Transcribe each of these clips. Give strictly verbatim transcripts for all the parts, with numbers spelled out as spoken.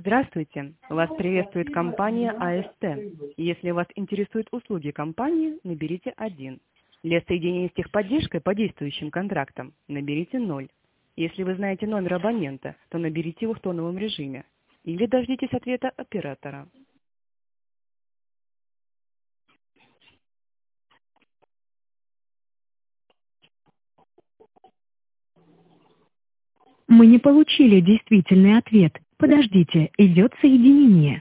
Здравствуйте! Вас приветствует компания АСТ. Если вас интересуют услуги компании, наберите один. Для соединения с техподдержкой по действующим контрактам наберите ноль. Если вы знаете номер абонента, то наберите его в тоновом режиме. Или дождитесь ответа оператора. Мы не получили действительный ответ. Подождите, идет соединение.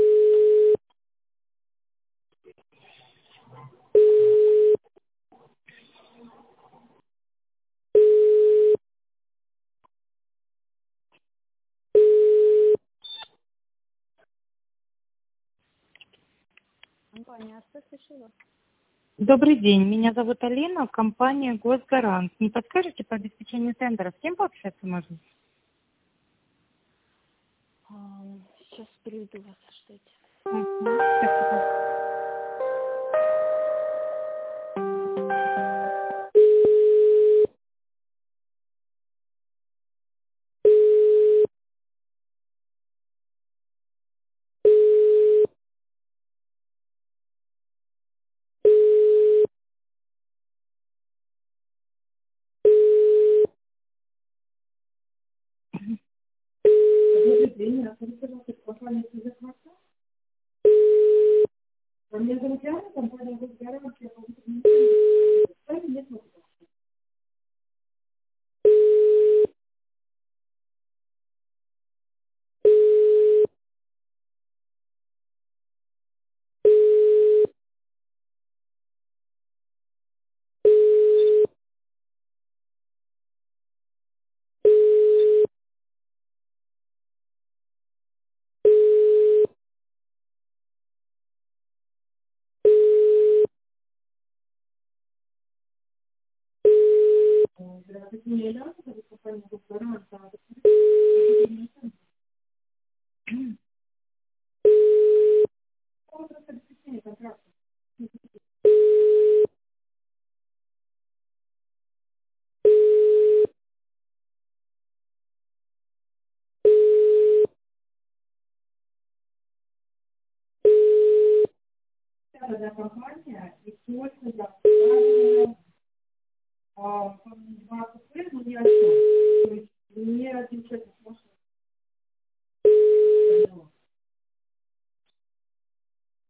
Компания АСТ, слышу вас. Добрый день, меня зовут Алина, компания Госгарант. Не подскажете по обеспечению тендеров, с кем пообщаться можно? А, сейчас переведу вас, ждите. Мгм, спасибо.